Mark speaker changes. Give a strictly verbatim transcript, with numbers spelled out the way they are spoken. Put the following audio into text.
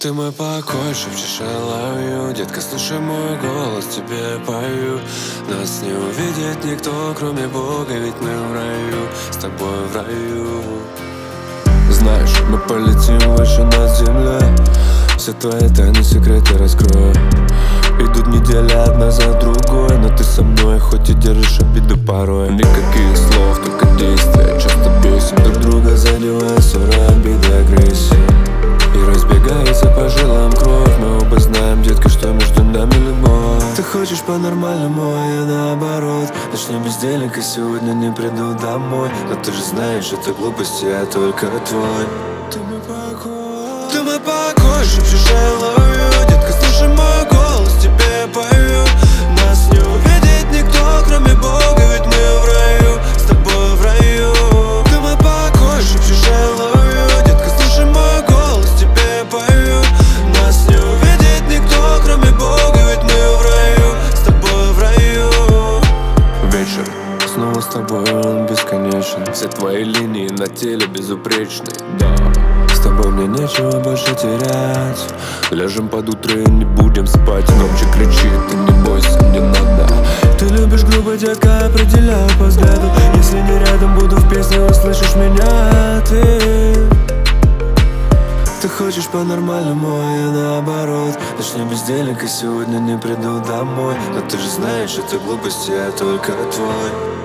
Speaker 1: Ты мой покой, шепчешь I love you. Детка, слушай мой голос, тебе пою. Нас не увидит никто, кроме Бога, ведь мы в раю, с тобой в раю. Знаешь, мы полетим выше над землей. Все твои тайны, секреты раскрою. Идут недели одна за другой, но ты со мной, хоть и держишь обиду порой. Никаких слов, только действия. Часто бесим друг друга, задевая ссоры, обиды, агрессии. И разбегается по жилам кровь. Мы оба знаем, детка, что между нами любовь. Ты хочешь по-нормальному, а я наоборот. Начнем бездельника, сегодня не приду домой. Но ты же знаешь, это глупости, я только твой. Ты мой покой, ты мой покой, шепчешь I love you. Детка, слушай мой голос, тебе пою. Нас не увидит никто, кроме Бога, ведь мы в раю, с тобой в раю. Ты мой покой, шепчешь I love you. Детка, слушай мой голос, тебе пою. Нас не увидит никто, кроме Бога, ведь мы в раю, с тобой в раю. Вечер, снова с тобой, он бесконечен. Все твои линии на теле безупречны, да. С тобой мне нечего больше терять. Ляжем под утро и не будем спать. Громче кричи, ты не бойся, не надо. Ты любишь грубо, детка, определяю по взгляду. Если не рядом, буду в песне, услышишь меня ты. Ты хочешь по-нормальному, а я наоборот. Начнем бездельника, сегодня не приду домой. Но ты же знаешь, это глупости, я только твой.